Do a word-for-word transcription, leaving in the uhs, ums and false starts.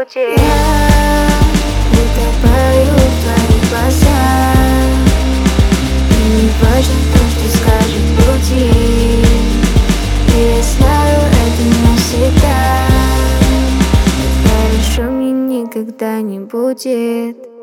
будет. Я утопаю в твоих глазах, и не важно то, что скажет пути. И я знаю, это навсегда. Хорошо мне никогда не будет.